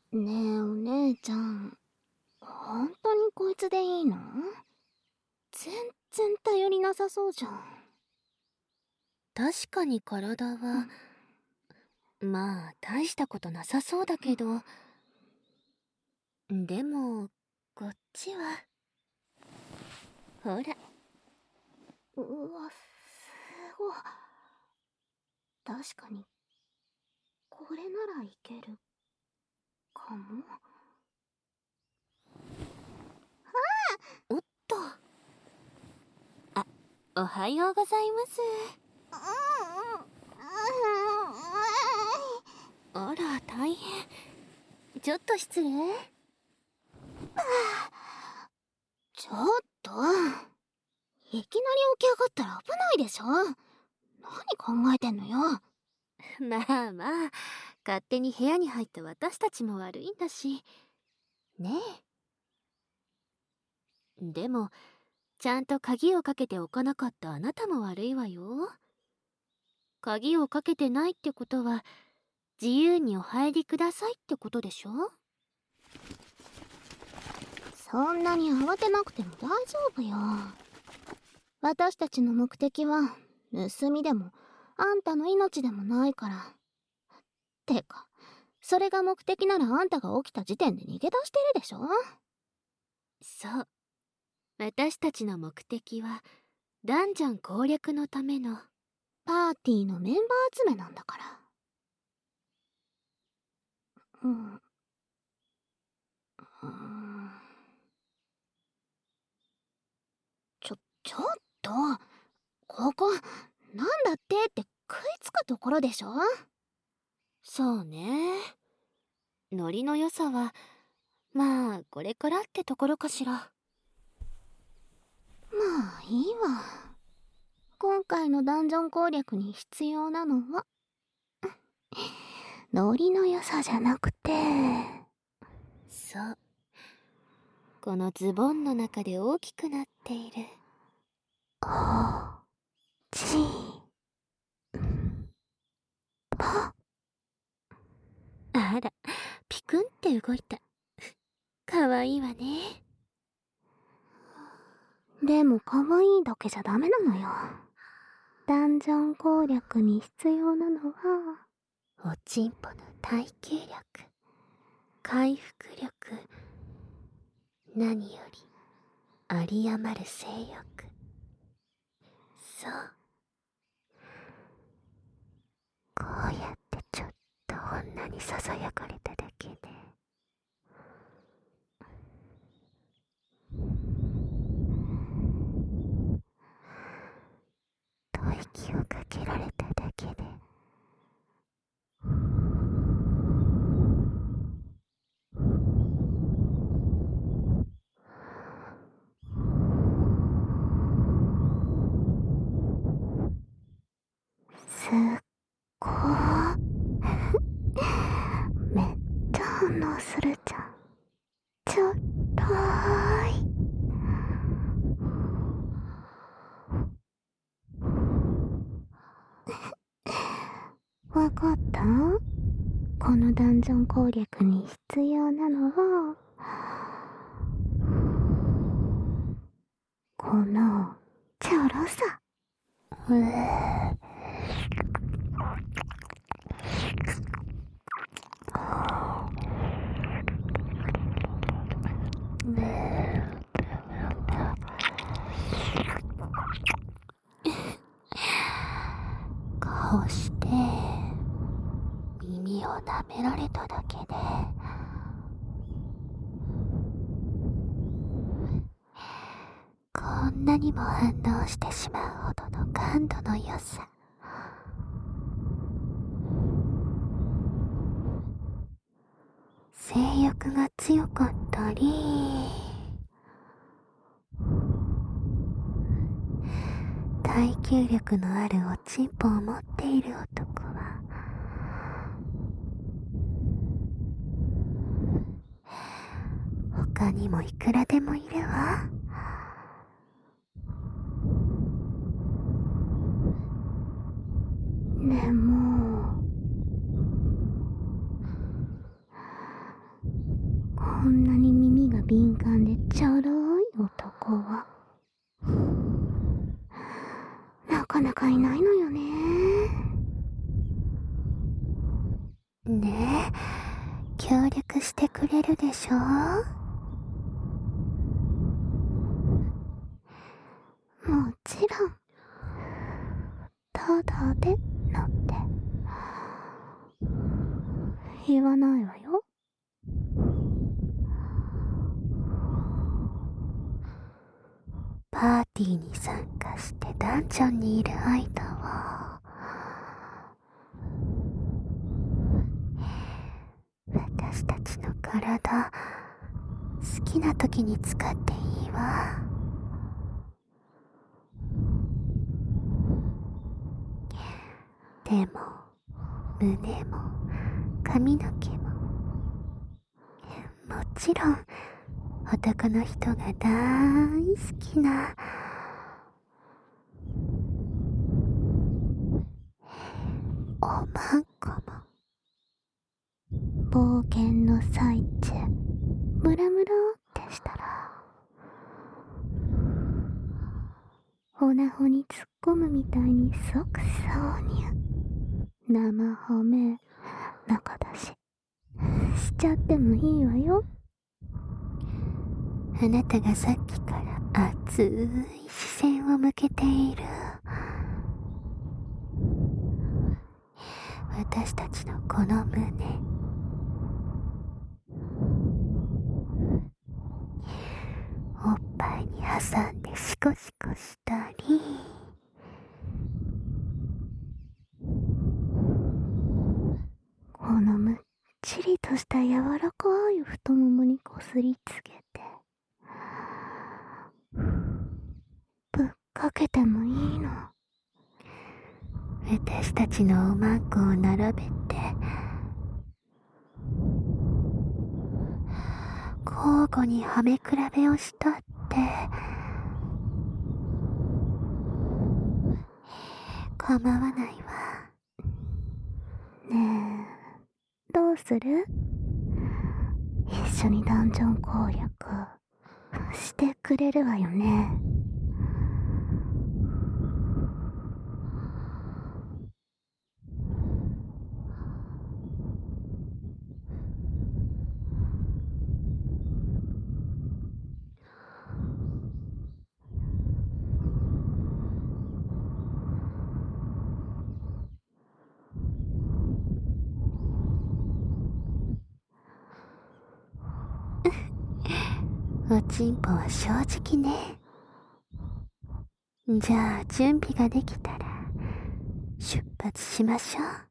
ねえお姉ちゃん、本当にこいつでいいの？全然頼りなさそうじゃん。 確かに体は、まあ大したことなさそうだけど、でもこっちはほら。 うわ、すごい。確かに、これならいけるかも。 おっと、あ、おはようございます。あら大変、ちょっと失礼。 ちょっと、いきなり起き上がったら危ないでしょ。何考えてんのよ。 まあまあ、勝手に部屋に入った私たちも悪いんだしね。でもちゃんと鍵をかけておかなかったあなたも悪いわよ。鍵をかけてないってことは自由にお入りくださいってことでしょ。 そんなに慌てなくても大丈夫よ。私たちの目的は盗みでもあんたの命でもないから。てか、それが目的ならあんたが起きた時点で逃げ出してるでしょ。 そう、私たちの目的はダンジョン攻略のための。 パーティーのメンバー集めなんだから。うん。ちょっと、ここ、なんだって食いつくところでしょ。 そうね、ノリの良さはまあこれからってところかしら。 まあいいわ。今回のダンジョン攻略に必要なのはノリの良さじゃなくて、 そう、このズボンの中で大きくなっているおちぱ。 あら、ピクンって動いた。かわいいわね。 でも可愛いだけじゃダメなのよ。ダンジョン攻略に必要なのはおちんぽの耐久力、回復力、何より有り余る性欲。そう、こうやってちょっと女にささやかれただけで吐息をかけられただけですっごー。めっちゃ反応するじゃん。ちょっとーい。わかった？このダンジョン攻略に必要なのはこのチョロさ。 こうして耳を舐められただけでこんなにも反応してしまうほどの感度の良さ。性欲が強かったり、耐久力のあるおちんぽを持っている男は他にもいくらでもいるわ。 でも力してくれるでしょ。 もちろん。ただでなんて言わないわよ。 パーティーに参加してダンジョンにいる間は私たちの体好きな時に使っていいわ。手も胸も髪の毛も、もちろん男の人が大好きなおまんこも。 冒険の最中ムラムラってしたらオナホに突っ込むみたいに即挿入。生褒め中だししちゃってもいいわよ。 あなたがさっきから熱い視線を向けている私たちのこの胸、おっぱいに挟んでシコシコしたり、 このむっちりとした柔らかい太ももにこすりつけてぶっかけてもいいの。 私たちのおまんこを並べて交互にはめ比べをしたって構わないわ。 ねえ、どうする？一緒にダンジョン攻略してくれるわよね。 おちんぽは正直ね。じゃあ準備ができたら出発しましょう。